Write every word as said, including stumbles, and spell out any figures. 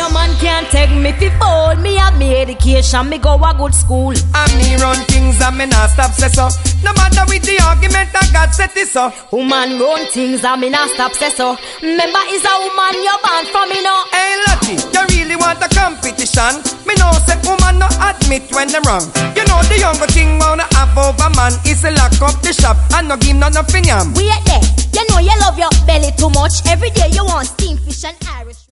a man can't take me fi fall. Me have me education, me go a good school. And me run things and me not stop say so. No matter with the argument that God set this so. Woman run things and me not stop say so. Remember is a woman you're born from me now. Hey Lottie, you really want a competition? Me know say woman no admit when them wrong. You know the younger thing wanna have over man is to lock up the shop and no give none of yam. Wait there, you know you love your belly too much. Every day you want steam fish and Irish.